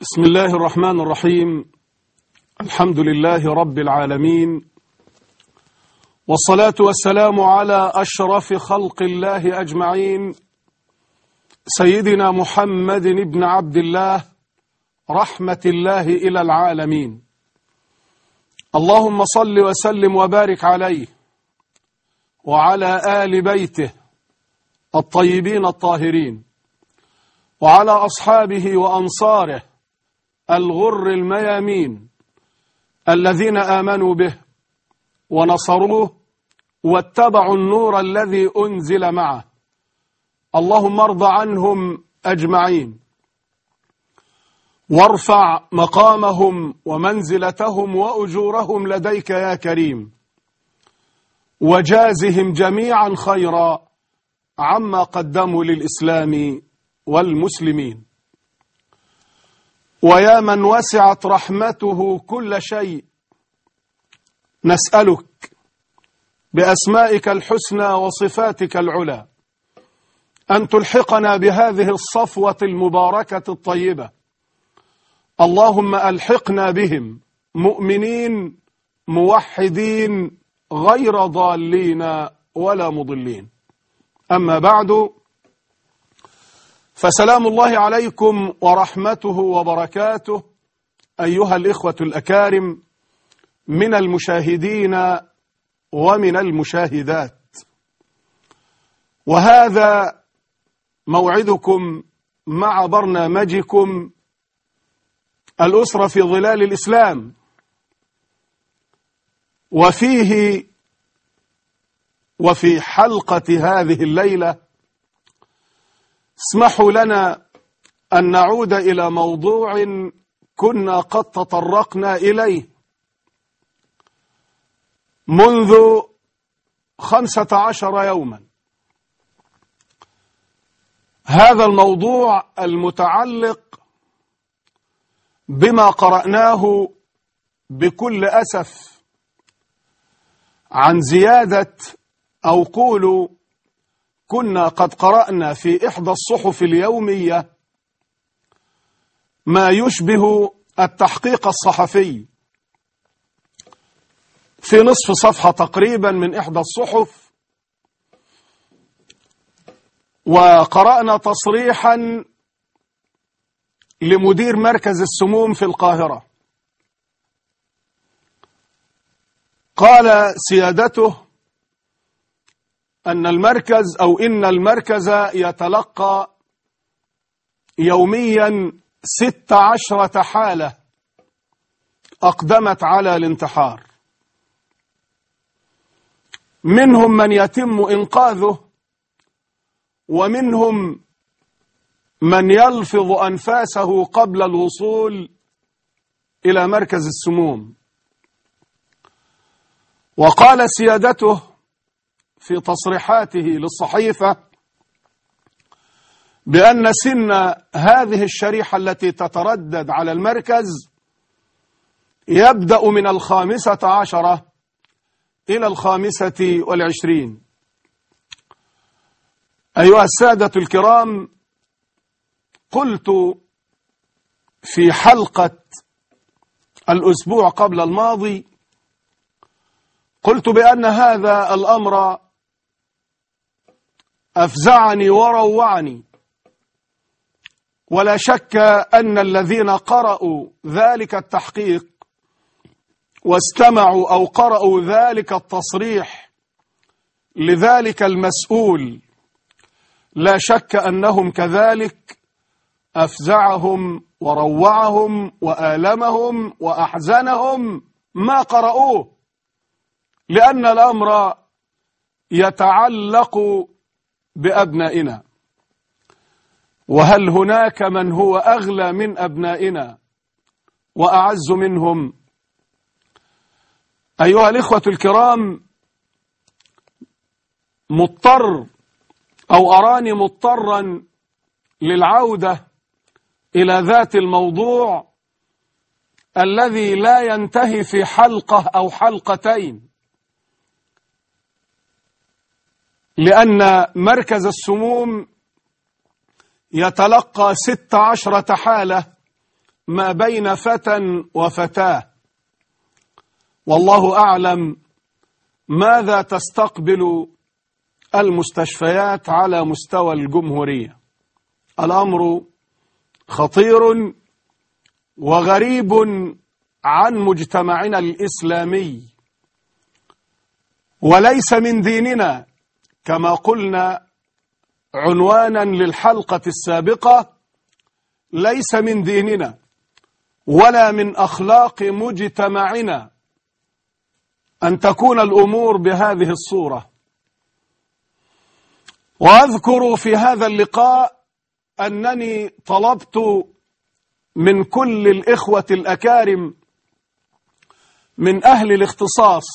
بسم الله الرحمن الرحيم. الحمد لله رب العالمين، والصلاة والسلام على أشرف خلق الله أجمعين، سيدنا محمد بن عبد الله رحمة الله إلى العالمين. اللهم صل وسلم وبارك عليه وعلى آل بيته الطيبين الطاهرين، وعلى أصحابه وأنصاره الغر الميامين الذين آمنوا به ونصروه واتبعوا النور الذي أنزل معه. اللهم ارض عنهم أجمعين، وارفع مقامهم ومنزلتهم وأجورهم لديك يا كريم، وجازهم جميعا خيرا عما قدموا للإسلام والمسلمين. ويا من وسعت رحمته كل شيء، نسألك بأسمائك الحسنى وصفاتك العلى أن تلحقنا بهذه الصفوة المباركة الطيبة. اللهم ألحقنا بهم مؤمنين موحدين غير ضالين ولا مضلين. أما بعد، فسلام الله عليكم ورحمته وبركاته أيها الإخوة الأكارم من المشاهدين ومن المشاهدات، وهذا موعدكم مع برنامجكم الأسرة في ظلال الإسلام، وفي حلقة هذه الليلة اسمحوا لنا أن نعود إلى موضوع كنا قد تطرقنا إليه منذ 15 يوما. هذا الموضوع المتعلق بما قرأناه بكل أسف عن زيادة، أو قولوا كنا قد قرأنا في إحدى الصحف اليومية ما يشبه التحقيق الصحفي في نصف صفحة تقريبا من إحدى الصحف، وقرأنا تصريحا لمدير مركز السموم في القاهرة. قال سيادته إن المركز يتلقى يوميا 16 حالة أقدمت على الانتحار، منهم من يتم إنقاذه، ومنهم من يلفظ أنفاسه قبل الوصول إلى مركز السموم. وقال سيادته في تصريحاته للصحيفة بأن سن هذه الشريحة التي تتردد على المركز يبدأ من 15 إلى 25. أيها السادة الكرام، قلت في حلقة الأسبوع قبل الماضي، قلت بأن هذا الأمر أفزعني وروعني، ولا شك أن الذين قرأوا ذلك التحقيق واستمعوا أو قرأوا ذلك التصريح لذلك المسؤول، لا شك أنهم كذلك أفزعهم وروعهم وآلمهم وأحزنهم ما قرأوه، لأن الأمر يتعلق بأبنائنا. وهل هناك من هو أغلى من أبنائنا وأعز منهم؟ أيها الإخوة الكرام، أراني مضطرا للعودة إلى ذات الموضوع الذي لا ينتهي في حلقة أو حلقتين، لأن مركز السموم يتلقى 16 حالة ما بين فتى وفتاة، والله أعلم ماذا تستقبل المستشفيات على مستوى الجمهورية. الأمر خطير وغريب عن مجتمعنا الإسلامي، وليس من ديننا كما قلنا عنوانا للحلقة السابقة، ليس من ديننا ولا من أخلاق مجتمعنا أن تكون الأمور بهذه الصورة. وأذكر في هذا اللقاء أنني طلبت من كل الإخوة الأكارم من أهل الاختصاص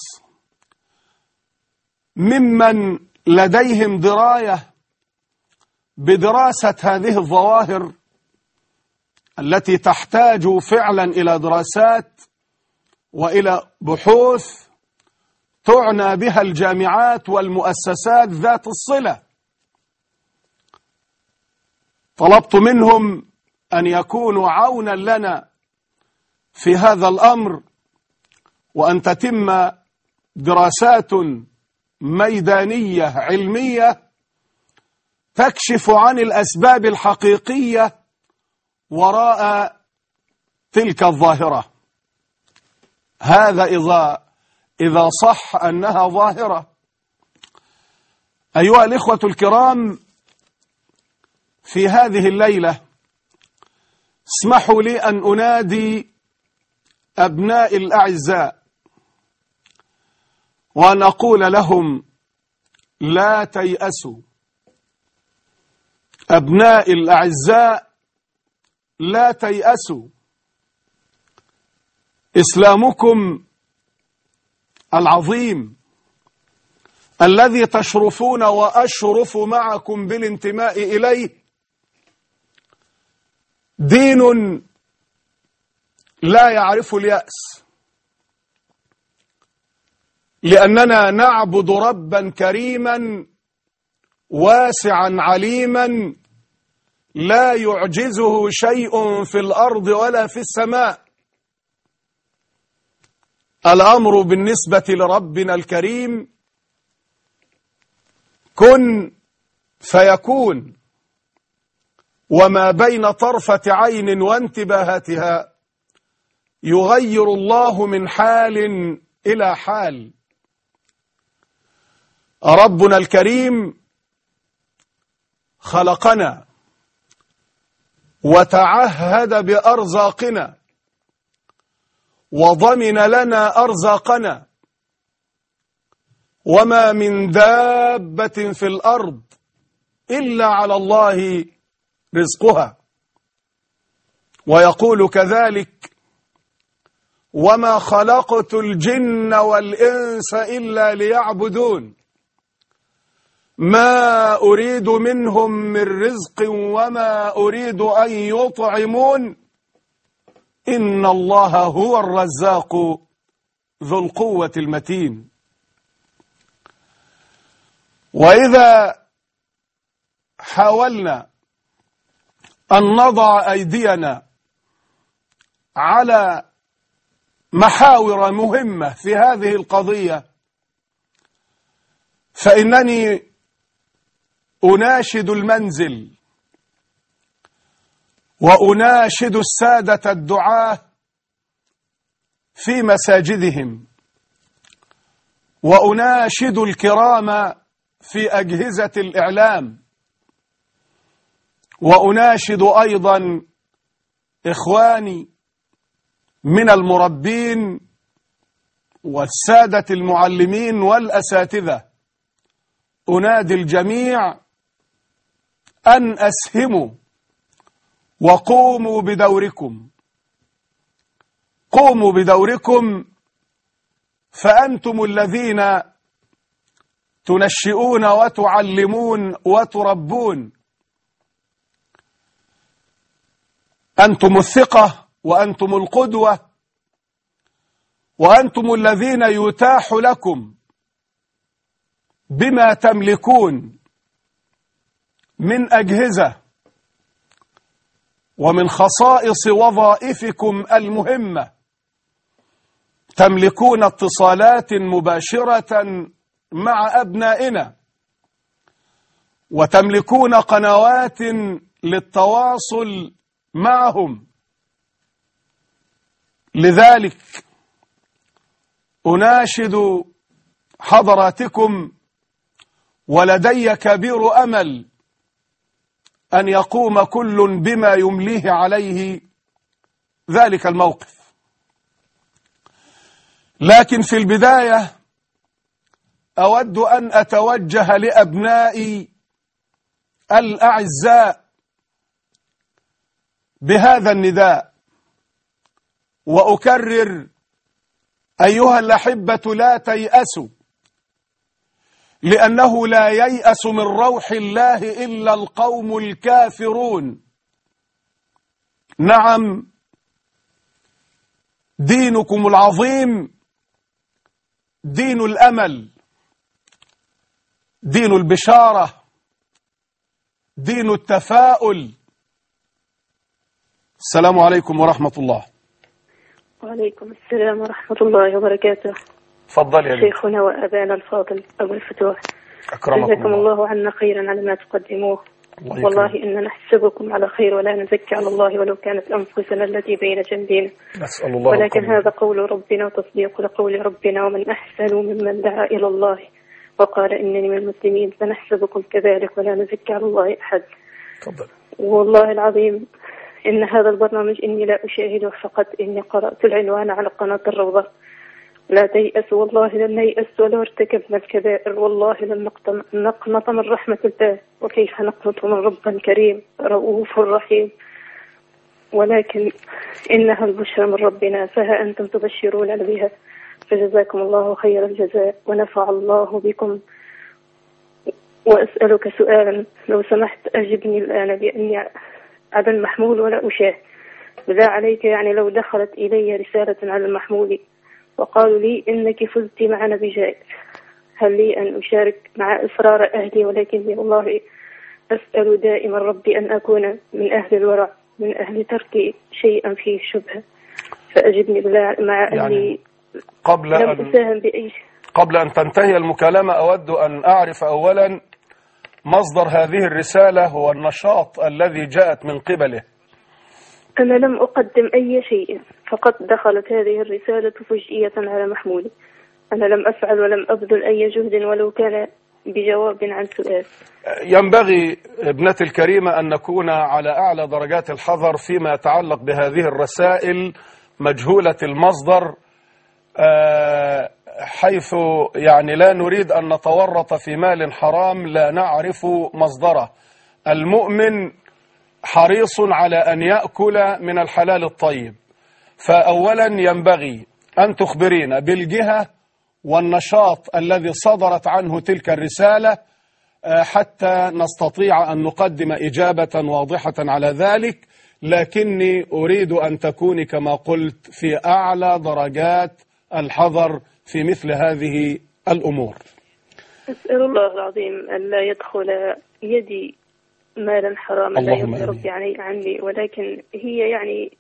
ممن لديهم دراية بدراسة هذه الظواهر التي تحتاج فعلا إلى دراسات وإلى بحوث تعنى بها الجامعات والمؤسسات ذات الصلة، طلبت منهم أن يكونوا عونا لنا في هذا الأمر، وأن تتم دراسات ميدانية علمية تكشف عن الأسباب الحقيقية وراء تلك الظاهرة. هذا إذا صح أنها ظاهرة. أيها الإخوة الكرام، في هذه الليلة اسمحوا لي أن أنادي أبناء الأعزاء وأن أقول لهم لا تيأسوا. أبناء الأعزاء لا تيأسوا، إسلامكم العظيم الذي تشرفون وأشرف معكم بالانتماء إليه دين لا يعرف اليأس، لأننا نعبد ربا كريما واسعا عليما لا يعجزه شيء في الأرض ولا في السماء. الأمر بالنسبة لربنا الكريم كن فيكون، وما بين طرفة عين وانتباهاتها يغير الله من حال إلى حال. ربنا الكريم خلقنا وتعهد بأرزاقنا وضمن لنا أرزاقنا، وما من دابة في الأرض إلا على الله رزقها. ويقول كذلك: وما خلقت الجن والإنس إلا ليعبدون ما أريد منهم من رزق وما أريد أن يطعمون إن الله هو الرزاق ذو القوة المتين. وإذا حاولنا أن نضع أيدينا على محاور مهمة في هذه القضية، فإنني أناشد المنزل وأناشد السادة الدعاة في مساجدهم، وأناشد الكرام في أجهزة الإعلام، وأناشد أيضا إخواني من المربين والسادة المعلمين والأساتذة. أنادي الجميع أن أسهموا وقوموا بدوركم. قوموا بدوركم، فأنتم الذين تنشئون وتعلمون وتربون. أنتم الثقة وأنتم القدوة، وأنتم الذين يتاح لكم بما تملكون من أجهزة ومن خصائص وظائفكم المهمة تملكون اتصالات مباشرة مع أبنائنا، وتملكون قنوات للتواصل معهم. لذلك أناشد حضراتكم، ولدي كبير أمل أن يقوم كل بما يمليه عليه ذلك الموقف. لكن في البداية أود أن أتوجه لأبنائي الأعزاء بهذا النداء، وأكرر: أيها الأحبة لا تيأسوا، لأنه لا ييأس من روح الله إلا القوم الكافرون. نعم، دينكم العظيم دين الأمل، دين البشارة، دين التفاؤل. السلام عليكم ورحمة الله. وعليكم السلام ورحمة الله وبركاته. تفضل يا شيخنا وأبانا الفاضل أبو الفتوح، جزاكم الله عنا خيرا على ما تقدموه. والله إننا نحسبكم على خير ولا نزكي على الله ولو كانت أنفسنا التي بين جنبنا، نسأل الله ولكن هذا قول ربنا وتصديق لقول ربنا: ومن أحسن ممن دعا إلى الله وقال إنني من المسلمين. فنحسبكم كذلك ولا نزكي على الله أحد. تفضل. والله العظيم إن هذا البرنامج إني لا أشاهده فقط، إني قرأت العنوان على قناة الروضة: لا تيأس. والله لن نيأس ولو ارتكبنا الكبائر، والله لن نقنط من رحمة الله، وكيف نقنط من رب كريم رؤوف رحيم، ولكن إنها البشرى من ربنا، فها أنتم تبشرون بها. فجزاكم الله خير الجزاء ونفع الله بكم. وأسألك سؤالا لو سمحت أجبني الآن، لأني على المحمول ولا أشاهد. بالله عليك، يعني لو دخلت إلي رسالة على المحمول وقالوا لي إنك فزت معنا بجائزة، هل لي أن أشارك مع إصرار أهلي؟ ولكني والله أسأل دائما ربي أن أكون من أهل الورع، من أهل ترك شيئا فيه شبهة، فأجبني بالله مع أني لم أساهم بأي شيء. قبل أن تنتهي المكالمة أود أن أعرف أولا مصدر هذه الرسالة هو النشاط الذي جاءت من قبله. أنا لم أقدم أي شيء، فقط دخلت هذه الرسالة فجئية على محمولي. أنا لم أفعل ولم أبذل أي جهد ولو كان بجواب عن سؤال. ينبغي ابنتي الكريمة أن نكون على أعلى درجات الحذر فيما يتعلق بهذه الرسائل مجهولة المصدر، حيث يعني لا نريد أن نتورط في مال حرام لا نعرف مصدره. المؤمن حريص على أن يأكل من الحلال الطيب، فأولا ينبغي أن تخبرين بالجهة والنشاط الذي صدرت عنه تلك الرسالة حتى نستطيع أن نقدم إجابة واضحة على ذلك، لكني أريد أن تكوني كما قلت في أعلى درجات الحذر في مثل هذه الأمور. أسأل الله العظيم أن لا يدخل يدي مالا حراما لا يرضي ربي عني، ولكن هي يعني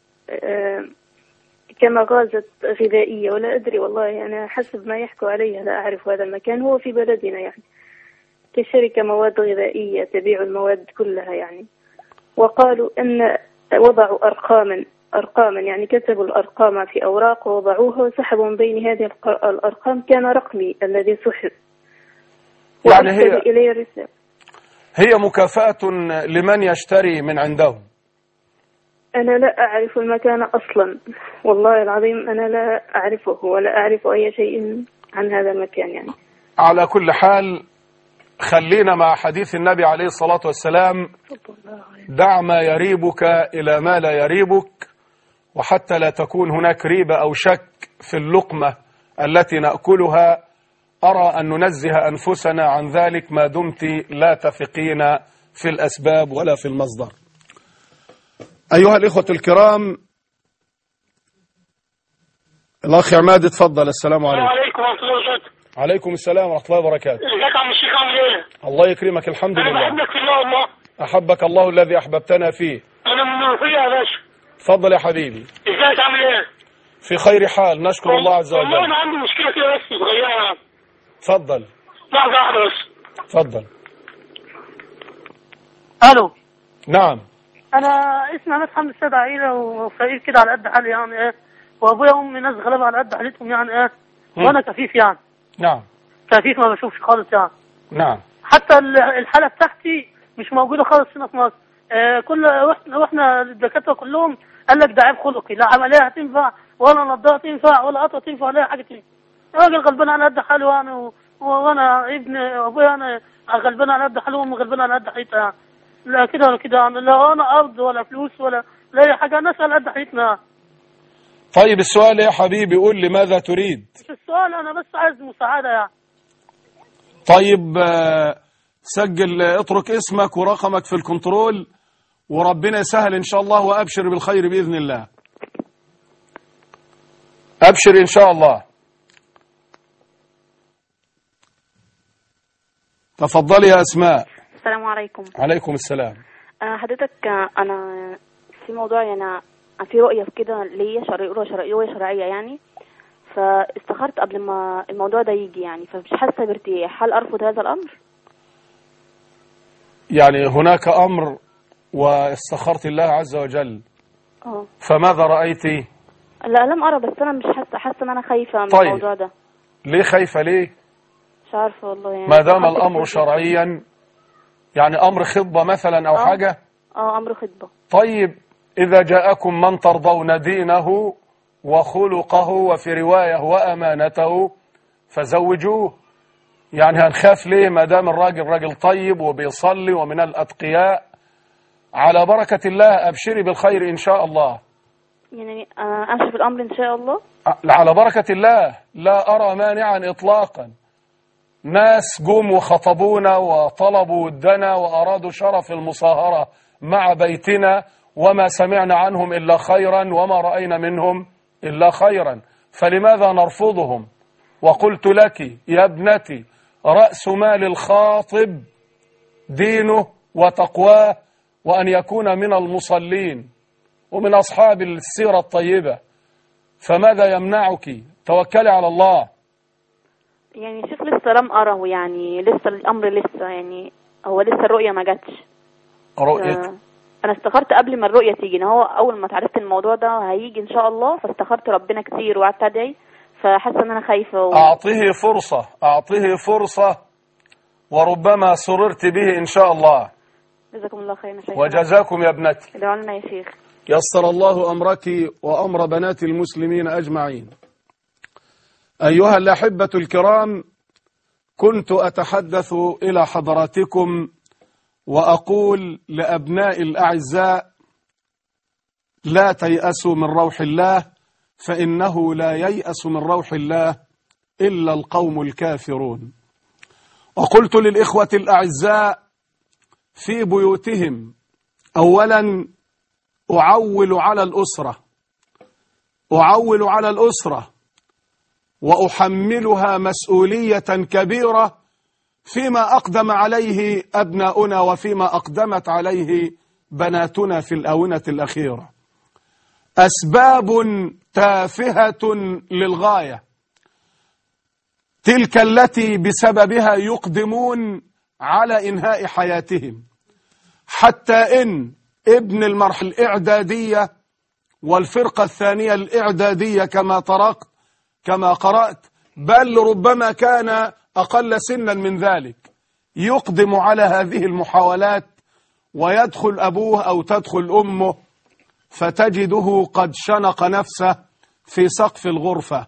كما غازت غذائية، ولا أدري والله، أنا حسب ما يحكوا عليها لا أعرف هذا المكان، هو في بلدنا يعني كشركة مواد غذائية تبيع المواد كلها يعني. وقالوا أن وضعوا أرقاما يعني كتبوا الأرقام في أوراق ووضعوها وسحبوا من بين هذه الأرقام كان رقمي الذي سحب، يعني هي مكافأة لمن يشتري من عندهم. أنا لا أعرف المكان أصلا، والله العظيم أنا لا أعرفه ولا أعرف أي شيء عن هذا المكان يعني. على كل حال خلينا مع حديث النبي عليه الصلاة والسلام: دع ما يريبك إلى ما لا يريبك، وحتى لا تكون هناك ريبة أو شك في اللقمة التي نأكلها أرى أن ننزه أنفسنا عن ذلك ما دمت لا تثقين في الأسباب ولا في المصدر. أيها الإخوة الكرام، الأخ عماد اتفضل. السلام عليكم. وعليكم السلام ورحمة الله وبركاته. عليكم السلام ورحمة الله وبركاته. ازيك يا عم الشيخ، عامل ايه؟ الله يكرمك، الحمد لله. أنا بحبك في الله والله. أحبك الله الذي أحببتنا فيه. أنا انا من المنوفيه يا باشا. اتفضل يا حبيبي. ازيك عامل ايه؟ في خير حال، نشكر الله عز والله وجل. انا عندي مشكله كده بس صغيره. اتفضل. لحظه واحده بس. اتفضل. الو. نعم. انا اسمي انس حمد السيد عيله وفقير كده على قد حالي يعني ايه، وابويا وامي ناس غلابه على قد حالتهم يعني ايه، وانا كفيف يعني. نعم. كفيف ما بشوفش خالص يعني. نعم. حتى الحاله بتاعتي مش موجوده خالص هنا في مصر. كل واحنا الدكاتره كلهم قال لك ده عيب خلقي، لا عمليه هتنفع ولا نضاره تنفع ولا قطره تنفع ولا اي حاجه تنفع. راجل غلبان على قد حاله يعني، وانا ابن ابويا انا غلبان على قد حاله وامي غلبان على قد حياتها يعني. لا كده ولا كده يعني، لا انا ارض ولا فلوس ولا اي حاجه، الناس على قد حياتنا. طيب السؤال يا حبيبي، قول لي ماذا تريد؟ مش السؤال، انا بس عايز مساعده يعني. طيب سجل، اترك اسمك ورقمك في الكنترول وربنا يسهل إن شاء الله، وأبشر بالخير بإذن الله. أبشر إن شاء الله. تفضلي يا أسماء. السلام عليكم. عليكم السلام. حضرتك أنا في موضوع يعني في رؤية كده ليا رؤية شرعية يعني، فاستخرت قبل ما الموضوع ده يجي يعني، فمش حاسة بارتياح. هل أرفض هذا الأمر؟ يعني هناك أمر واستخرت الله عز وجل. فماذا رأيتي؟ لا لم أرى، بس أنا مش حاسة إن أنا خايفة من الموضوع ده. ليه خايفة ليه؟ مش عارفة والله يعني. ما دام الأمر شرعيا، يعني أمر خطبة مثلا أو حاجة؟ أمر خطبة. طيب إذا جاءكم من ترضون دينه وخلقه وفي رواية وأمانته فزوجوه. يعني هنخاف ليه ما دام الراجل راجل طيب وبيصلي ومن الأتقياء؟ على بركة الله، أبشري بالخير إن شاء الله. يعني أمشي في الأمر إن شاء الله. على بركة الله، لا أرى مانعا إطلاقا. ناس قوم وخطبونا وطلبوا ودنا وأرادوا شرف المصاهرة مع بيتنا، وما سمعنا عنهم إلا خيرا وما رأينا منهم إلا خيرا، فلماذا نرفضهم؟ وقلت لك يا ابنتي، رأس مال الخاطب دينه وتقواه، وأن يكون من المصلين ومن أصحاب السيرة الطيبة، فماذا يمنعك؟ توكلي على الله. يعني شيخ لسه لم أره، يعني لسه الأمر لسه يعني هو لسه الرؤية ما جاتش. رؤية أنا استخرت قبل ما الرؤية تيجي، إن هو أول ما تعرفت الموضوع ده هيجي إن شاء الله، فاستخرت ربنا كتير وقعدت أدعي، فحاسة إن أنا خايفة أعطيه فرصة، أعطيه فرصة، وربما سررت به إن شاء الله. جزاكم الله خير يا شيخ. وجزاكم يا ابنتي. ادعوا لنا يا شيخ. يسر الله أمرك وأمر بنات المسلمين أجمعين. أيها الأحبة الكرام، كنت أتحدث إلى حضراتكم وأقول لأبناء الأعزاء: لا تيأسوا من روح الله، فإنه لا ييأس من روح الله إلا القوم الكافرون. وقلت للإخوة الأعزاء في بيوتهم: أولا أعول على الأسرة وأحملها مسؤولية كبيرة فيما أقدم عليه أبناؤنا وفيما أقدمت عليه بناتنا في الآونة الأخيرة. أسباب تافهة للغاية، تلك التي بسببها يقدمون على إنهاء حياتهم، حتى إن ابن المرحلة الإعدادية والفرقة الثانية الإعدادية كما قرأت، بل ربما كان أقل سنا من ذلك، يقدم على هذه المحاولات ويدخل أبوه أو تدخل أمه، فتجده قد شنق نفسه في سقف الغرفة.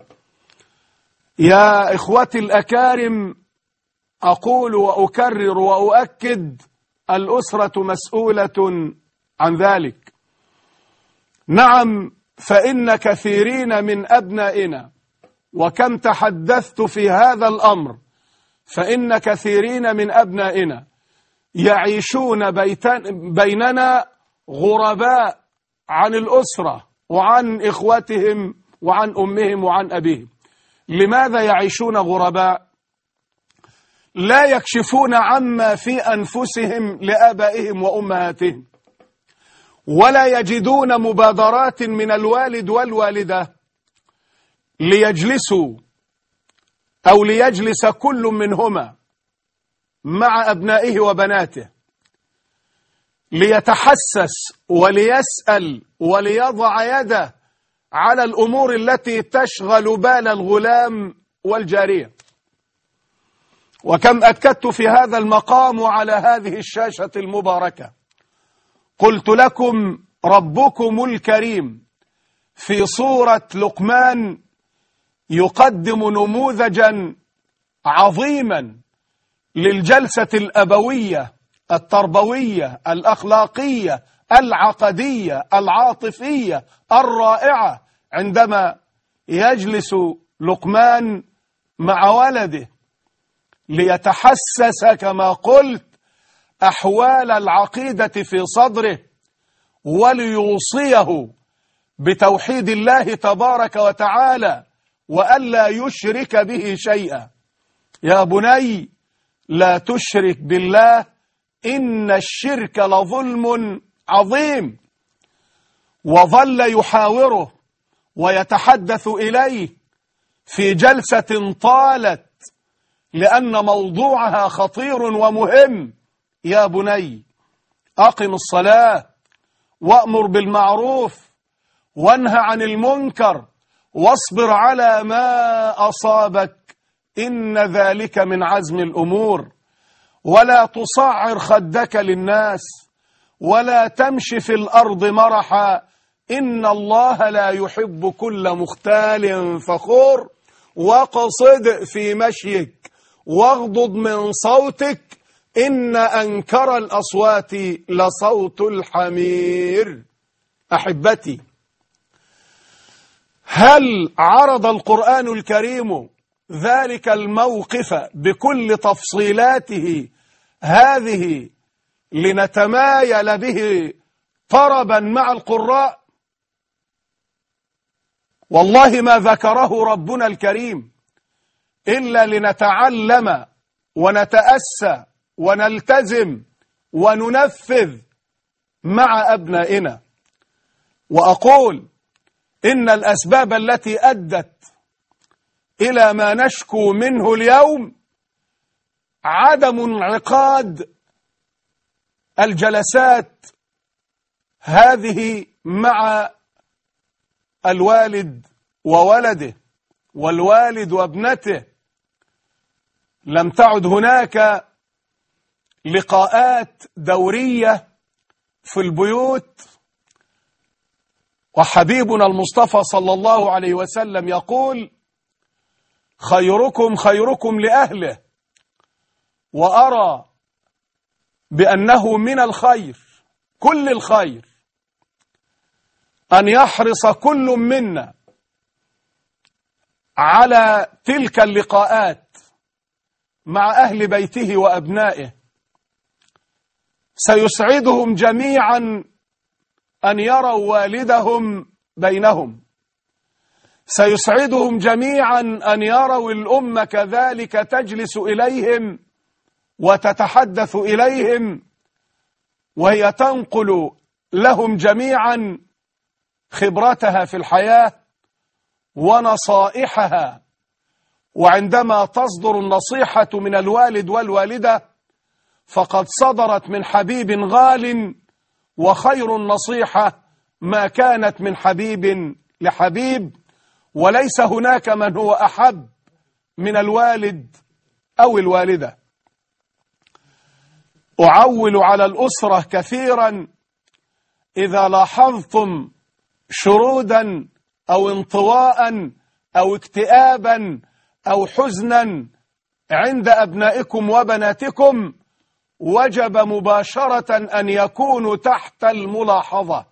يا إخوتي الأكارم، أقول وأكرر وأؤكد: الأسرة مسؤولة عن ذلك. نعم، فإن كثيرين من أبنائنا، وكم تحدثت في هذا الأمر، فإن كثيرين من أبنائنا يعيشون بيننا غرباء عن الأسرة وعن إخوتهم وعن أمهم وعن أبيهم. لماذا يعيشون غرباء؟ لا يكشفون عما في أنفسهم لآبائهم وأمهاتهم، ولا يجدون مبادرات من الوالد والوالدة ليجلسوا أو ليجلس كل منهما مع أبنائه وبناته ليتحسس وليسأل وليضع يده على الأمور التي تشغل بال الغلام والجارية. وكم أكدت في هذا المقام وعلى هذه الشاشة المباركة، قلت لكم ربكم الكريم في سورة لقمان يقدم نموذجا عظيما للجلسة الأبوية التربوية الأخلاقية العقدية العاطفية الرائعة، عندما يجلس لقمان مع ولده ليتحسس كما قلت أحوال العقيدة في صدره، وليوصيه بتوحيد الله تبارك وتعالى وألا يشرك به شيئا. يا بني لا تشرك بالله إن الشرك لظلم عظيم. وظل يحاوره ويتحدث إليه في جلسة طالت لأن موضوعها خطير ومهم. يا بني أقم الصلاة وأمر بالمعروف وانهى عن المنكر واصبر على ما أصابك إن ذلك من عزم الأمور، ولا تصعر خدك للناس ولا تمشي في الأرض مرحا إن الله لا يحب كل مختال فخور، واقصد في مشيك واغضض من صوتك إن أنكر الأصوات لصوت الحمير. أحبتي، هل عرض القرآن الكريم ذلك الموقف بكل تفصيلاته هذه لنتمايل به طربا مع القراء؟ والله ما ذكره ربنا الكريم إلا لنتعلم ونتأسى ونلتزم وننفذ مع أبنائنا. وأقول إن الأسباب التي أدت إلى ما نشكو منه اليوم عدم انعقاد الجلسات هذه مع الوالد وولده والوالد وابنته. لم تعد هناك لقاءات دورية في البيوت، وحبيبنا المصطفى صلى الله عليه وسلم يقول خيركم خيركم لأهله، وأرى بأنه من الخير كل الخير أن يحرص كل منا على تلك اللقاءات مع أهل بيته وأبنائه. سيسعدهم جميعا أن يروا والدهم بينهم، سيسعدهم جميعا أن يروا الأم كذلك تجلس إليهم وتتحدث إليهم وهي تنقل لهم جميعا خبرتها في الحياة ونصائحها. وعندما تصدر النصيحة من الوالد والوالدة فقد صدرت من حبيب غال، وخير النصيحة ما كانت من حبيب لحبيب، وليس هناك من هو أحب من الوالد أو الوالدة. أعول على الأسرة كثيرا إذا لاحظتم شرودا أو انطواء أو اكتئابا أو حزنا عند أبنائكم وبناتكم، وجب مباشرة أن يكونوا تحت الملاحظة،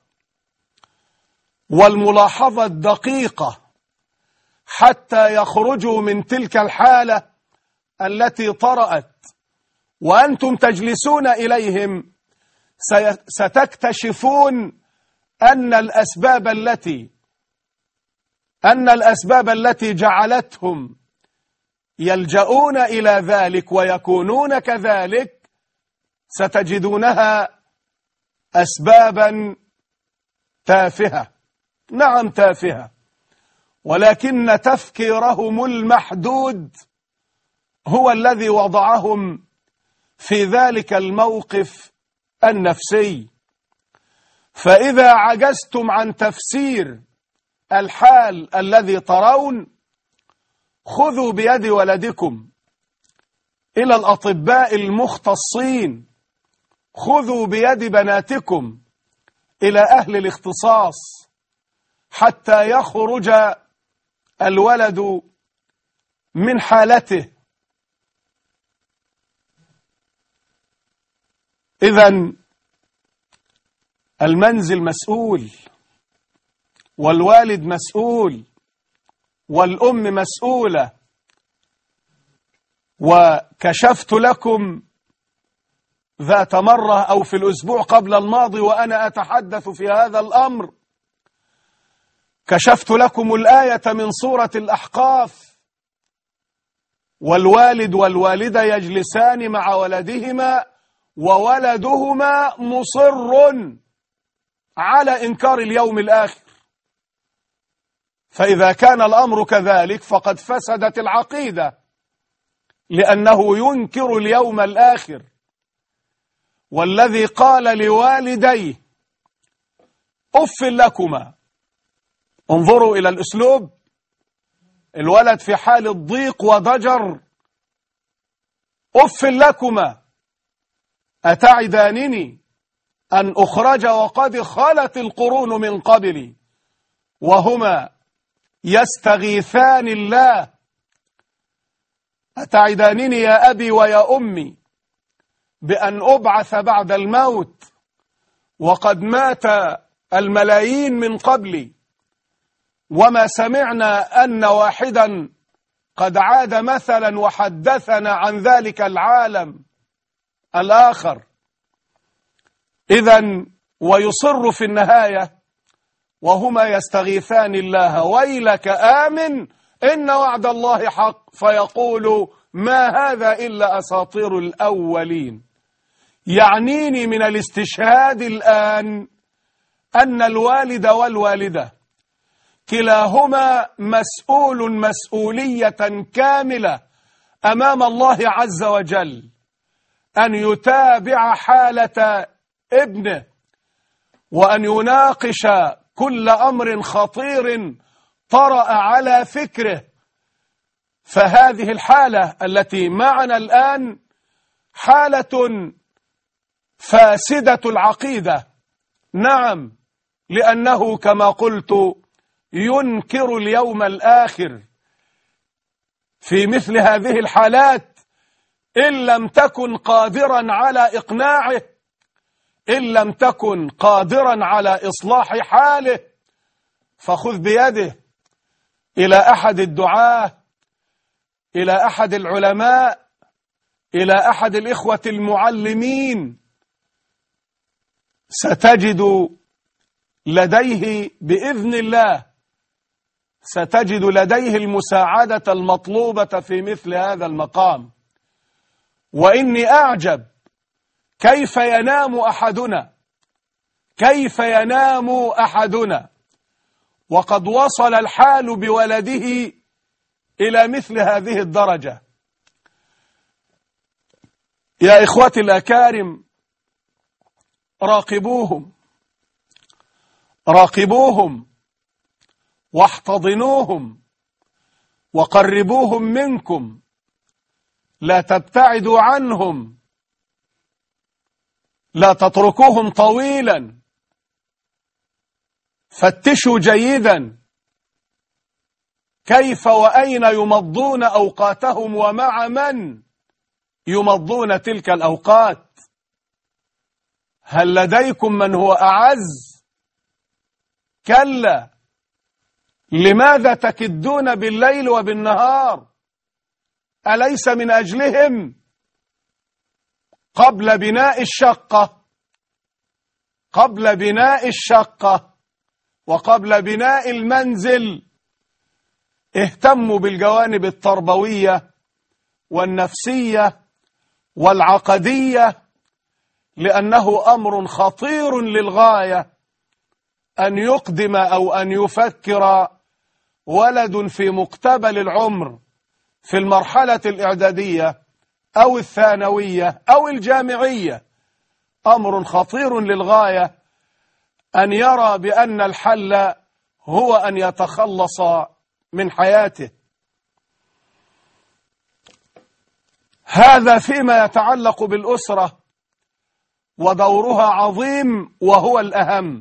والملاحظة الدقيقة حتى يخرجوا من تلك الحالة التي طرأت. وأنتم تجلسون إليهم ستكتشفون أن الأسباب التي جعلتهم يلجؤون إلى ذلك ويكونون كذلك ستجدونها أسبابا تافهة، نعم تافهة، ولكن تفكيرهم المحدود هو الذي وضعهم في ذلك الموقف النفسي. فإذا عجزتم عن تفسير الحال الذي ترون، خذوا بيد ولدكم إلى الأطباء المختصين، خذوا بيد بناتكم إلى أهل الاختصاص حتى يخرج الولد من حالته. إذن المنزل مسؤول، والوالد مسؤول، والأم مسؤولة. وكشفت لكم ذات مرة أو في الأسبوع قبل الماضي وأنا أتحدث في هذا الأمر، كشفت لكم الآية من سورة الأحقاف: والوالد والوالدة يجلسان مع ولدهما وولدهما مصر على إنكار اليوم الآخر. فإذا كان الأمر كذلك فقد فسدت العقيدة، لأنه ينكر اليوم الآخر. والذي قال لوالديه أف لكما، انظروا إلى الأسلوب، الولد في حال الضيق وضجر: أف لكما أتعدانني أن أخرج وقد خلت القرون من قبلي وهما يستغيثان الله، أتعدانني يا أبي ويا أمي بأن أبعث بعد الموت وقد مات الملايين من قبلي، وما سمعنا أن واحدا قد عاد مثلا وحدثنا عن ذلك العالم الآخر. إذن ويصر في النهاية وهما يستغيثان الله: ويلك آمن إن وعد الله حق، فيقول: ما هذا إلا أساطير الأولين. يعنيني من الاستشهاد الآن أن الوالد والوالدة كلاهما مسؤول مسؤولية كاملة أمام الله عز وجل، أن يتابع حالة ابنه وأن يناقش كل أمر خطير طرأ على فكره. فهذه الحالة التي معنا الآن حالة فاسدة العقيدة، نعم، لأنه كما قلت ينكر اليوم الآخر. في مثل هذه الحالات إن لم تكن قادرا على إقناعه، إن لم تكن قادرا على إصلاح حاله، فخذ بيده إلى أحد الدعاة، إلى أحد العلماء، إلى أحد الإخوة المعلمين، ستجد لديه بإذن الله، ستجد لديه المساعدة المطلوبة في مثل هذا المقام. وإني أعجب كيف ينام أحدنا، كيف ينام أحدنا وقد وصل الحال بولده إلى مثل هذه الدرجة. يا إخوتي الأكارم، راقبوهم، راقبوهم واحتضنوهم وقربوهم منكم، لا تبتعدوا عنهم، لا تتركوهم طويلا، فتشوا جيدا كيف وأين يمضون أوقاتهم ومع من يمضون تلك الأوقات. هل لديكم من هو أعز؟ كلا، لماذا تكدون بالليل وبالنهار؟ أليس من أجلهم قبل بناء الشقة، قبل بناء الشقة وقبل بناء المنزل اهتموا بالجوانب التربوية والنفسية والعقدية، لأنه أمر خطير للغاية أن يقدم أو أن يفكر ولد في مقتبل العمر في المرحلة الإعدادية أو الثانوية أو الجامعية أمر خطير للغاية أن يرى بأن الحل هو أن يتخلص من حياته. هذا فيما يتعلق بالأسرة، ودورها عظيم وهو الأهم.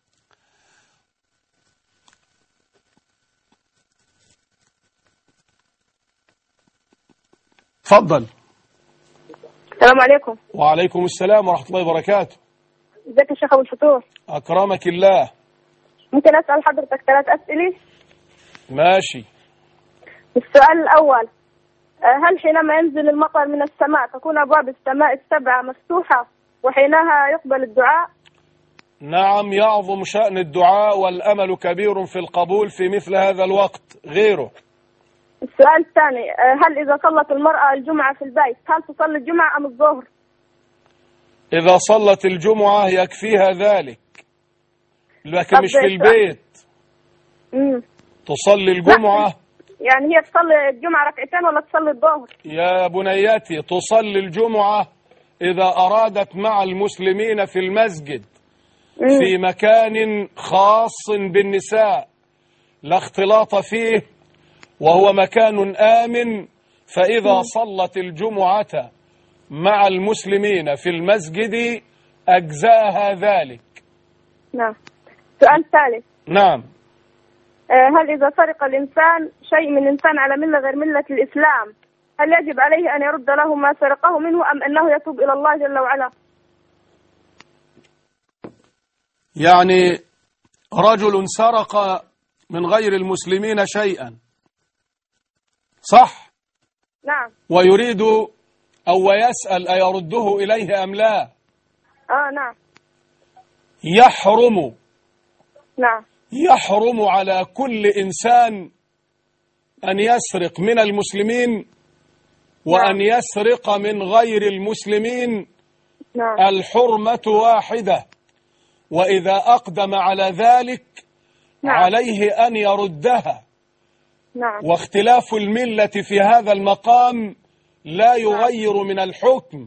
تفضل. السلام عليكم. وعليكم السلام ورحمة الله وبركاته. ازيك يا شيخ أبو الفتوح؟ أكرمك الله. ممكن أسأل حضرتك 3 أسئلة؟ ماشي. السؤال الأول، هل حينما ينزل المطر من السماء تكون أبواب السماء ال7 مفتوحة وحينها يقبل الدعاء؟ نعم، يعظم شأن الدعاء والأمل كبير في القبول في مثل هذا الوقت. غيره. السؤال الثاني، هل إذا صلت المرأة الجمعة في البيت هل تصلي الجمعة أم الظهر؟ إذا صلت الجمعة يكفيها ذلك، لكن مش في البيت. تصلي الجمعة، يعني هي تصلي الجمعة ركعتين ولا تصلي الظهر؟ يا بنيتي تصلي الجمعة إذا أرادت مع المسلمين في المسجد في مكان خاص بالنساء لا اختلاط فيه وهو مكان آمن، فإذا صلت الجمعة مع المسلمين في المسجد أجزاها ذلك. نعم. سؤال ثالث. نعم. هل إذا سرق الإنسان شيء من إنسان على ملة غير ملة الإسلام هل يجب عليه أن يرد له ما سرقه منه أم أنه يتوب إلى الله جل وعلا؟ يعني رجل سرق من غير المسلمين شيئا، صح؟ نعم. ويريد أو يسأل أيرده إليه أم لا؟ نعم. يحرم. نعم. يحرم على كل إنسان أن يسرق من المسلمين وأن يسرق من غير المسلمين. نعم. الحرمة واحدة، وإذا أقدم على ذلك عليه أن يردها. نعم. واختلاف الملة في هذا المقام لا يغير من الحكم،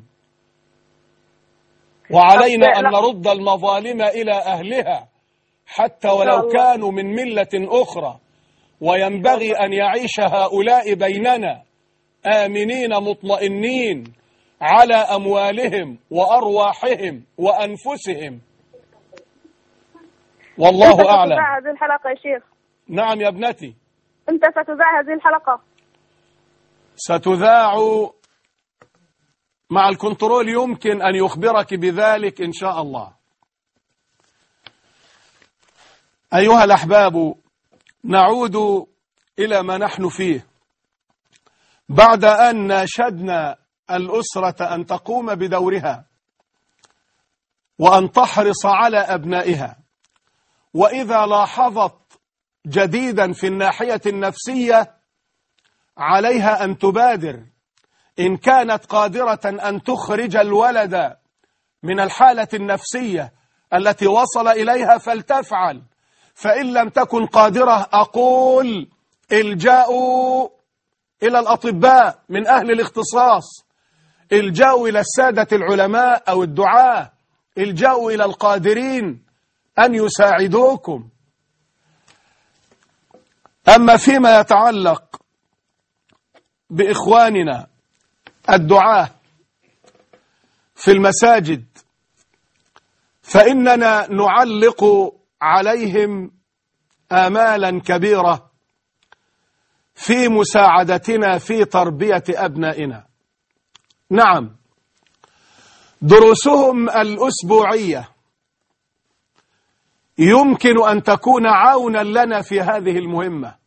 وعلينا أن نرد المظالم إلى أهلها حتى ولو كانوا من ملة أخرى، وينبغي أن يعيش هؤلاء بيننا آمنين مطمئنين على أموالهم وأرواحهم وأنفسهم، والله أعلم. ستذاع هذه الحلقة يا شيخ؟ نعم يا ابنتي. أنت ستذاع هذه الحلقة؟ ستذاع مع الكنترول، يمكن أن يخبرك بذلك إن شاء الله. أيها الأحباب، نعود إلى ما نحن فيه. بعد أن ناشدنا الأسرة أن تقوم بدورها وأن تحرص على أبنائها، وإذا لاحظت جديدا في الناحية النفسية عليها أن تبادر، إن كانت قادرة أن تخرج الولد من الحالة النفسية التي وصل إليها فلتفعل، فإن لم تكن قادرة أقول الجأوا إلى الأطباء من أهل الاختصاص، الجأوا إلى السادة العلماء أو الدعاة، الجأوا إلى القادرين أن يساعدوكم. أما فيما يتعلق بإخواننا الدعاة في المساجد فإننا نعلق عليهم آمالا كبيرة في مساعدتنا في تربية أبنائنا. نعم، دروسهم الأسبوعية يمكن أن تكون عونا لنا في هذه المهمة.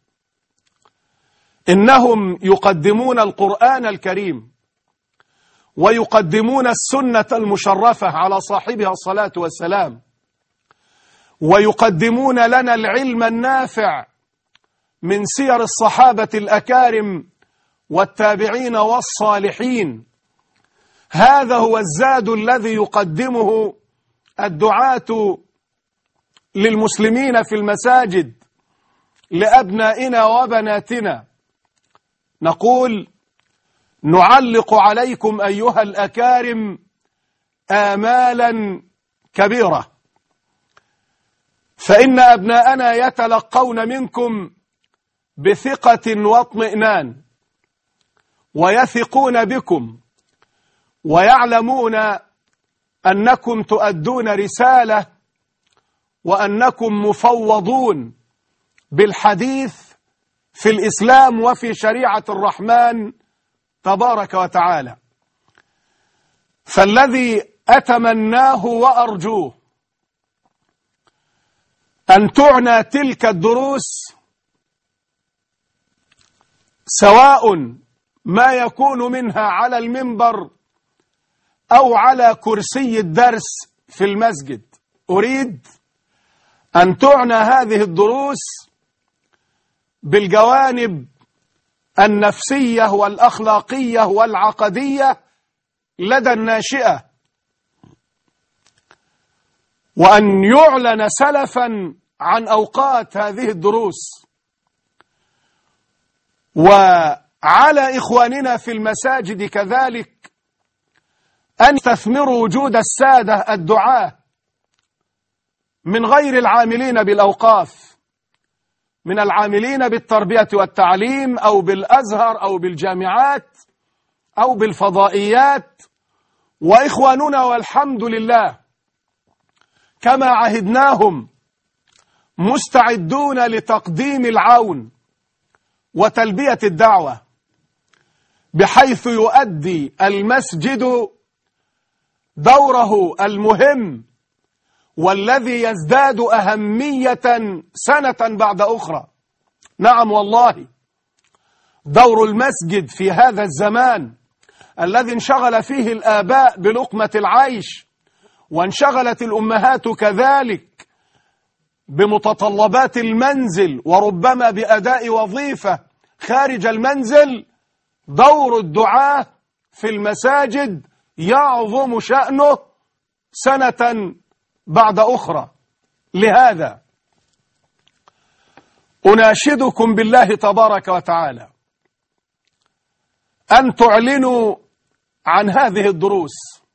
إنهم يقدمون القرآن الكريم ويقدمون السنة المشرفة على صاحبها الصلاة والسلام، ويقدمون لنا العلم النافع من سير الصحابة الأكارم والتابعين والصالحين. هذا هو الزاد الذي يقدمه الدعاة للمسلمين في المساجد لأبنائنا وبناتنا نقول: نعلق عليكم أيها الأكارم آمالا كبيرة، فإن أبناءنا يتلقون منكم بثقة واطمئنان، ويثقون بكم، ويعلمون أنكم تؤدون رسالة، وأنكم مفوضون بالحديث في الإسلام وفي شريعة الرحمن تبارك وتعالى. فالذي أتمناه وأرجوه أن تعنى تلك الدروس، سواء ما يكون منها على المنبر أو على كرسي الدرس في المسجد. أريد أن تعنى هذه الدروس بالجوانب النفسية والأخلاقية والعقدية لدى الناشئة، وأن يعلن سلفا عن أوقات هذه الدروس. وعلى إخواننا في المساجد كذلك أن يستثمروا وجود السادة الدعاة من غير العاملين بالأوقاف، من العاملين بالتربية والتعليم أو بالأزهر أو بالجامعات أو بالفضائيات. وإخواننا والحمد لله كما عهدناهم مستعدون لتقديم العون وتلبية الدعوة، بحيث يؤدي المسجد دوره المهم والذي يزداد أهمية سنة بعد أخرى. نعم والله، دور المسجد في هذا الزمان الذي انشغل فيه الآباء بلقمة العيش، وانشغلت الأمهات كذلك بمتطلبات المنزل وربما بأداء وظيفة خارج المنزل، دور الدعاة في المساجد يعظم شأنه سنة بعد أخرى. لهذا أناشدكم بالله تبارك وتعالى أن تعلنوا عن هذه الدروس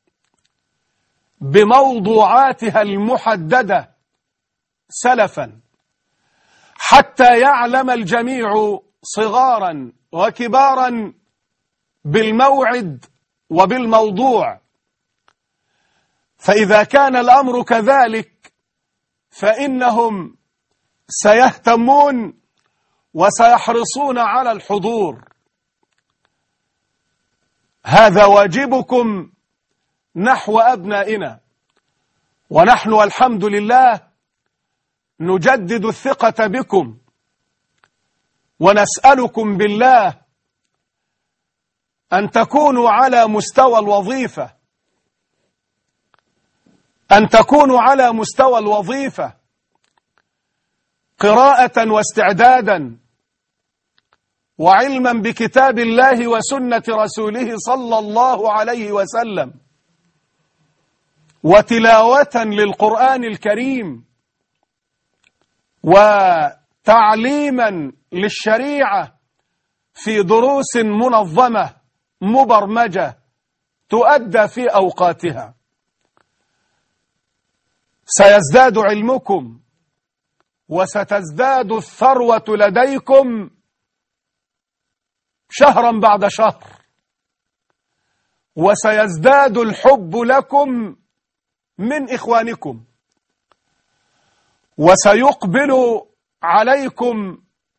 بموضوعاتها المحددة سلفا، حتى يعلم الجميع صغارا وكبارا بالموعد وبالموضوع. فإذا كان الأمر كذلك فإنهم سيهتمون وسيحرصون على الحضور. هذا واجبكم نحو أبنائنا، ونحن والحمد لله نجدد الثقة بكم، ونسألكم بالله أن تكونوا على مستوى الوظيفة، أن تكونوا على مستوى الوظيفة قراءة واستعدادا وعلما بكتاب الله وسنة رسوله صلى الله عليه وسلم، وتلاوة للقرآن الكريم، وتعليما للشريعة في دروس منظمة مبرمجة تؤدى في أوقاتها. سيزداد علمكم وستزداد الثروة لديكم شهرا بعد شهر، وسيزداد الحب لكم من إخوانكم، وسيقبل عليكم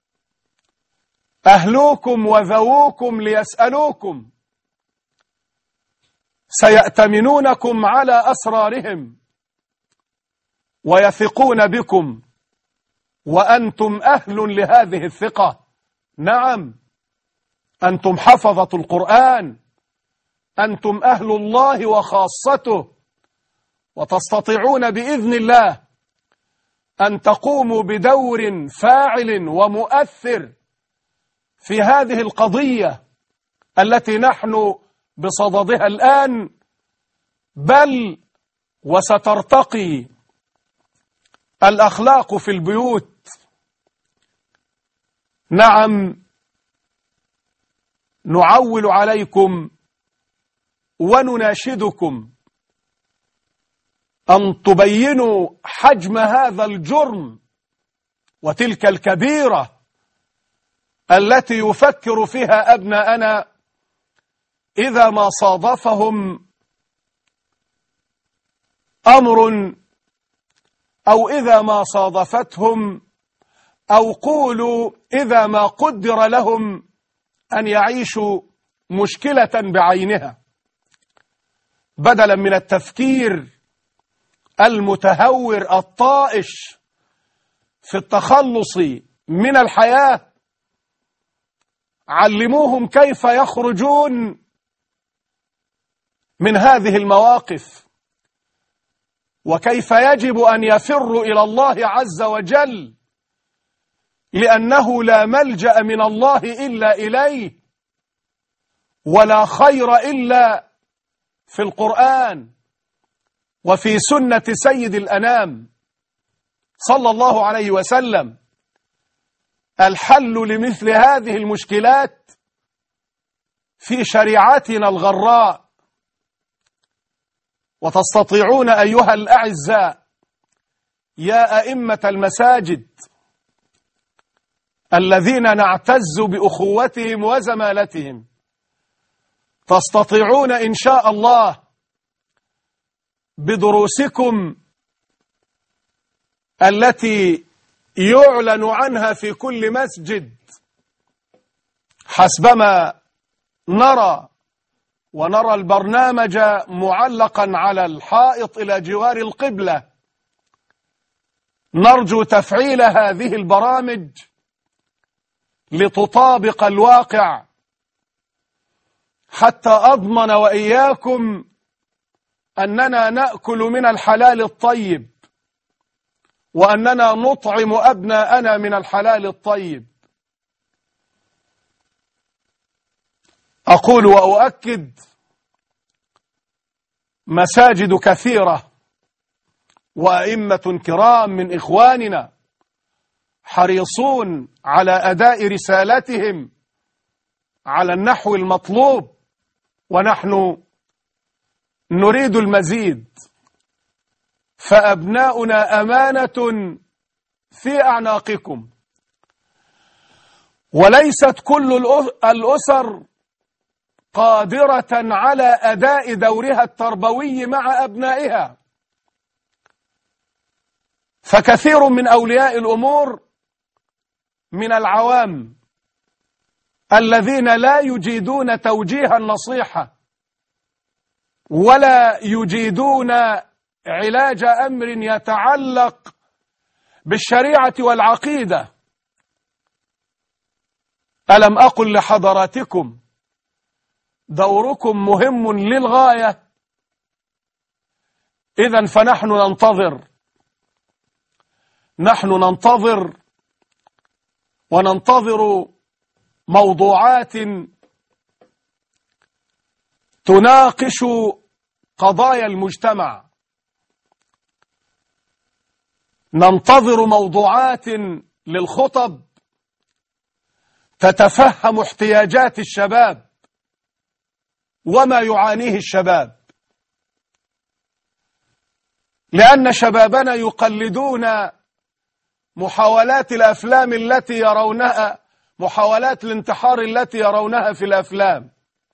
أهلوكم وذووكم ليسألوكم، سيأتمنونكم على أسرارهم ويثقون بكم، وأنتم أهل لهذه الثقة. نعم، أنتم حفظة القرآن، أنتم أهل الله وخاصته، وتستطيعون بإذن الله أن تقوموا بدور فاعل ومؤثر في هذه القضية التي نحن بصددها الآن، بل وسترتقي الأخلاق في البيوت. نعم، نعول عليكم ونناشدكم أن تبينوا حجم هذا الجرم وتلك الكبيرة التي يفكر فيها أبناءنا إذا ما صادفهم أمر أو إذا ما صادفتهم، أو قولوا إذا ما قدر لهم أن يعيشوا مشكلة بعينها، بدلا من التفكير المتهور الطائش في التخلص من الحياة. علموهم كيف يخرجون من هذه المواقف، وكيف يجب أن يفروا إلى الله عز وجل، لأنه لا ملجأ من الله إلا إليه، ولا خير إلا في القرآن وفي سنة سيد الأنام صلى الله عليه وسلم. الحل لمثل هذه المشكلات في شريعتنا الغراء. وتستطيعون أيها الأعزاء يا أئمة المساجد الذين نعتز بأخوتهم وزمالتهم، تستطيعون إن شاء الله بدروسكم التي يعلن عنها في كل مسجد حسبما نرى، ونرى البرنامج معلقا على الحائط إلى جوار القبلة، نرجو تفعيل هذه البرامج لتطابق الواقع، حتى أضمن وإياكم أننا نأكل من الحلال الطيب، وأننا نطعم أبناءنا من الحلال الطيب. أقول وأؤكد: مساجد كثيرة وأئمة كرام من إخواننا حريصون على أداء رسالتهم على النحو المطلوب، ونحن نريد المزيد، فأبناؤنا أمانة في أعناقكم، وليست كل الأسر قادرة على أداء دورها التربوي مع أبنائها، فكثير من أولياء الأمور من العوام الذين لا يجيدون توجيه النصيحة ولا يجيدون علاج أمر يتعلق بالشريعة والعقيدة. ألم أقل لحضراتكم دوركم مهم للغاية؟ إذن فنحن ننتظر وننتظر موضوعات تناقش قضايا المجتمع، ننتظر موضوعات للخطب تتفهم احتياجات الشباب وما يعانيه الشباب، لأن شبابنا يقلدون محاولات الأفلام التي يرونها، محاولات الانتحار التي يرونها في الأفلام،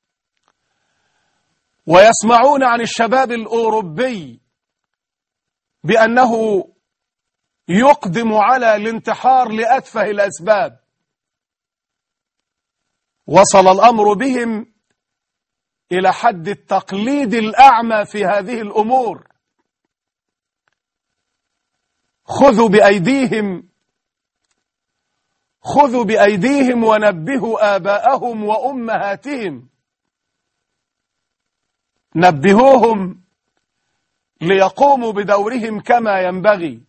ويسمعون عن الشباب الأوروبي بأنه يقدم على الانتحار لأتفه الأسباب. وصل الأمر بهم إلى حد التقليد الأعمى في هذه الأمور. خذوا بأيديهم ونبهوا آباءهم وأمهاتهم، نبهوهم ليقوموا بدورهم كما ينبغي.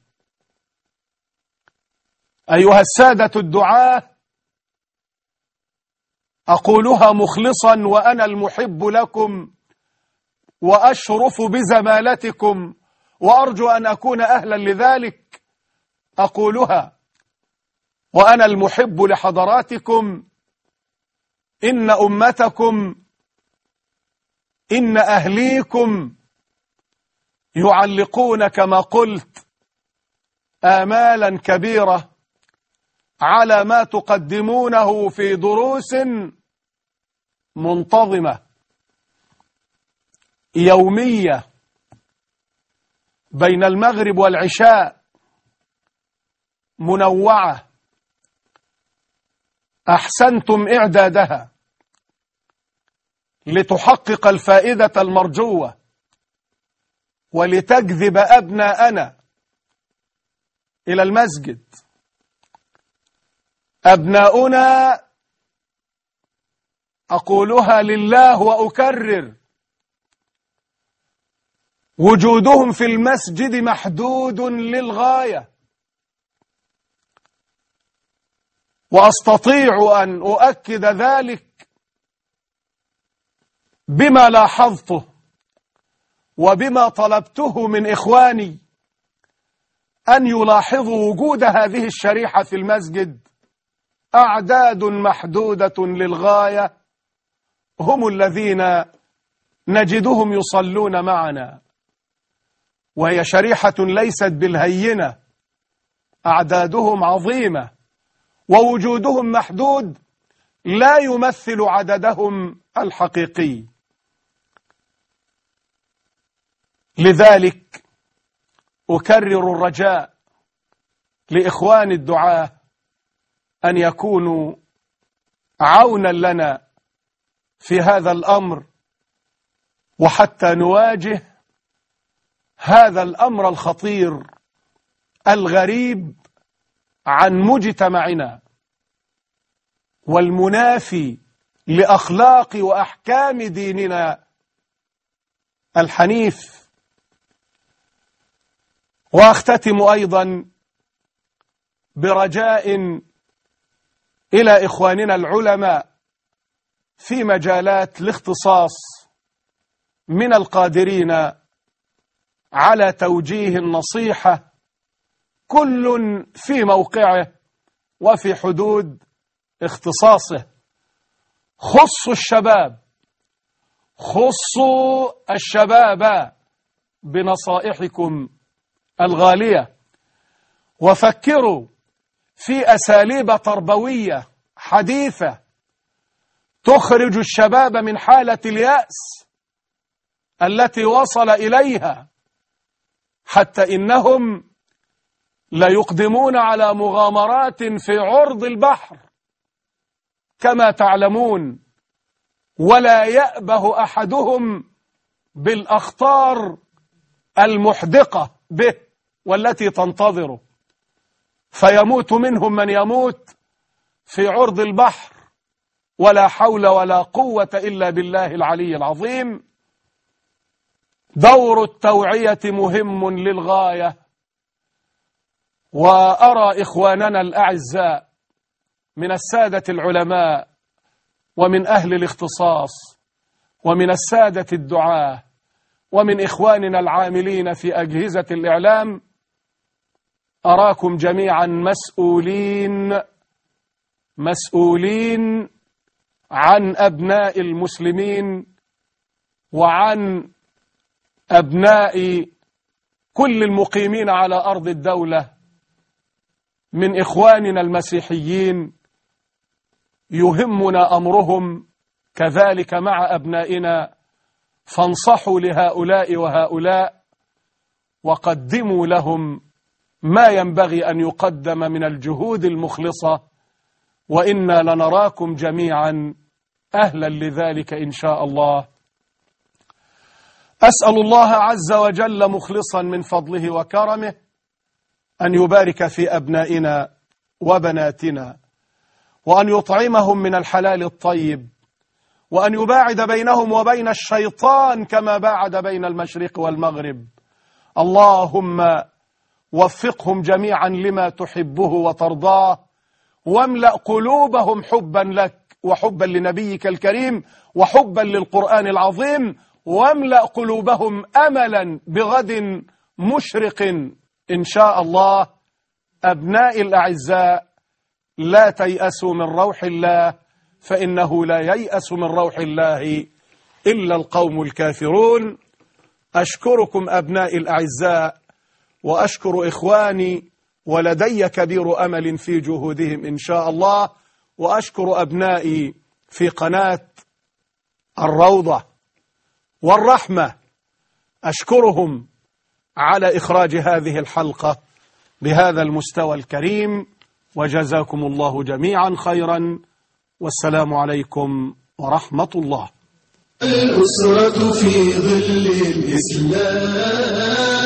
أيها السادة الدعاة، أقولها مخلصا وأنا المحب لكم وأشرف بزمالتكم، وأرجو أن أكون أهلا لذلك، أقولها وأنا المحب لحضراتكم: إن أمتكم، إن أهليكم يعلقون كما قلت آمالا كبيرة على ما تقدمونه في دروس منتظمة يومية بين المغرب والعشاء، منوعة أحسنتم إعدادها لتحقق الفائدة المرجوة ولتجذب أبناءنا إلى المسجد. أبناؤنا، أقولها لله وأكرر، وجودهم في المسجد محدود للغاية، وأستطيع أن أؤكد ذلك بما لاحظته وبما طلبته من إخواني أن يلاحظوا وجود هذه الشريحة في المسجد. أعداد محدودة للغاية هم الذين نجدهم يصلون معنا، وهي شريحة ليست بالهينة، أعدادهم عظيمة ووجودهم محدود لا يمثل عددهم الحقيقي. لذلك أكرر الرجاء لإخوان الدعاة أن يكونوا عونا لنا في هذا الأمر، وحتى نواجه هذا الأمر الخطير الغريب عن مجتمعنا والمنافي لأخلاق وأحكام ديننا الحنيف. وأختتم أيضا برجاء إلى إخواننا العلماء في مجالات الاختصاص من القادرين على توجيه النصيحة، كل في موقعه وفي حدود اختصاصه. خصوا الشباب، خصوا الشباب بنصائحكم الغالية، وفكروا في أساليب تربوية حديثة تخرج الشباب من حالة اليأس التي وصل إليها، حتى إنهم ليقدمون على مغامرات في عرض البحر كما تعلمون، ولا يأبه أحدهم بالأخطار المحدقة به والتي تنتظره، فيموت منهم من يموت في عرض البحر، ولا حول ولا قوة إلا بالله العلي العظيم. دور التوعية مهم للغاية، وأرى إخواننا الأعزاء من السادة العلماء ومن أهل الاختصاص ومن السادة الدعاة ومن إخواننا العاملين في أجهزة الإعلام، أراكم جميعا مسؤولين عن أبناء المسلمين وعن أبناء كل المقيمين على أرض الدولة من إخواننا المسيحيين. يهمنا أمرهم كذلك مع أبنائنا، فانصحوا لهؤلاء وهؤلاء وقدموا لهم ما ينبغي أن يقدم من الجهود المخلصة، وإنا لنراكم جميعا أهلا لذلك إن شاء الله. أسأل الله عز وجل مخلصا من فضله وكرمه أن يبارك في أبنائنا وبناتنا، وأن يطعمهم من الحلال الطيب، وأن يباعد بينهم وبين الشيطان كما باعد بين المشرق والمغرب. اللهم وفقهم جميعا لما تحبه وترضاه، واملأ قلوبهم حبا لك وحبا لنبيك الكريم وحبا للقرآن العظيم، واملأ قلوبهم أملا بغد مشرق إن شاء الله. أبنائي الأعزاء لا تيأسوا من روح الله، فإنه لا ييأس من روح الله إلا القوم الكافرون. أشكركم أبنائي الأعزاء، وأشكر إخواني، ولدي كبير أمل في جهودهم إن شاء الله، وأشكر أبنائي في قناة الروضة والرحمة، أشكرهم على إخراج هذه الحلقة بهذا المستوى الكريم، وجزاكم الله جميعا خيرا، والسلام عليكم ورحمة الله. الأسرة في ظل الإسلام.